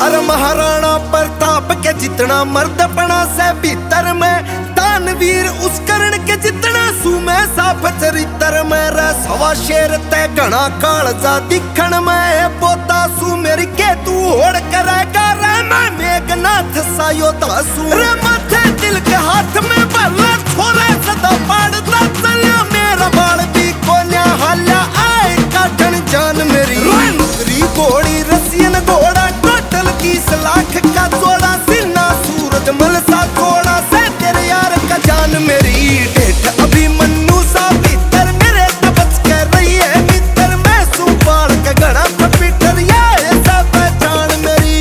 अरे महाराणा प्रताप के जितना मर्दपना से भीतर में, दानवीर उस कर्ण के जितना सुमे साफ चरित्र में रे। सवा शेर ते घना कालजा दिखण में, पोता सु मेरी के तू होड़ करेगा रे। मैं मेघनाथ सा योद्धा सु रे, माथे दिल के हाथ में भला छोरे सदा पाड़ता चलिया। मेरा बाल भी कोन्या हाल्या आए काटन जान मेरी। नुकरी घोड़ी रसियन घोड़ा टोटल 20 लाख का जोड़ा। सिन्ना सूरज मलसा थोड़ा से तेरे यार का जान मेरी। डेठ अभी मन्नू सा भीतर मेरे तबच कर रही है मित्र। मैं सुपाल के घड़ा पपीटर ये सब पहचान मेरी।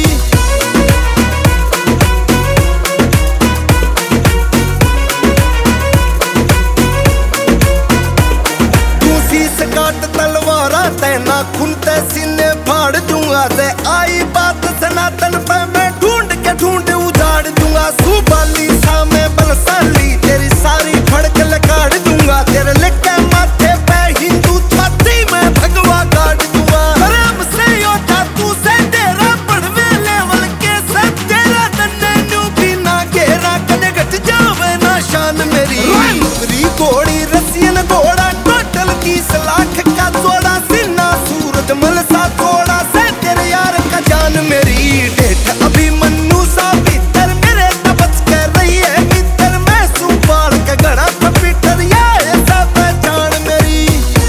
तू शीश काट तलवारा तैना खुनते सीने फाड़ दूंगा से। आई बात सनातन पे मैं ढूंढ के ढूंढ उजाड़ दूंगा। सुबाली सा में बलशाली तेरी सारी फड़क लकाड़ दूंगा। तेरे लिखे माथे पे हिंदू छाती में भगवा गाड़ दूंगा। राम से योद्धा तू से तेरा पड़वे लेवल के सब। तेरा दन्ने न्यू भी ना घेरा कदे घट जावे ना शान मेरी। नुकरी घोड़ी रसियन घोड़ा टोटल 20 लाख का जोड़ा। सिन्ना सूरज मलसा थोड़ा से तेरे यार का जान मेरी। डेठ अभी मन्नू सा भीतर मेरे तबच कर रही है मित्र। मैं सुपाल के घड़ा पपीटर ये सब पहचान मेरी।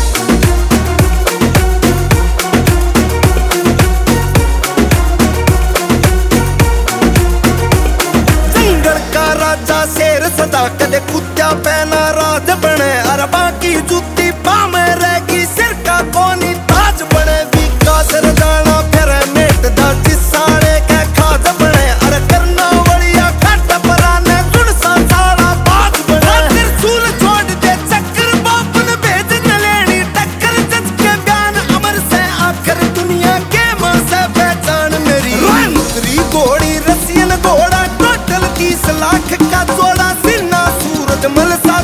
जंगल का राजा शेर सदा कदे कुत्ता पहना राज बने। अरे बाकी जुत्ती पाँव में रहेगी सिर का कोनी ताज बने। विकास रजाना फिर मेट दा जिसाड़े के खाज बने। अरे करना वड़िया खट पराने गुण सा सारा बाज बने। त्रिशूल छोड़ दे चक्कर बापन भेज न लेनी टक्कर। जज के बयान अमर से आखिर दुनिया के मां से पहचान मेरी। नुकरी घोड़ी रसियन घोड़ा टोटल 20 लाख का जोड़ा। सिन्ना सूरज मलसा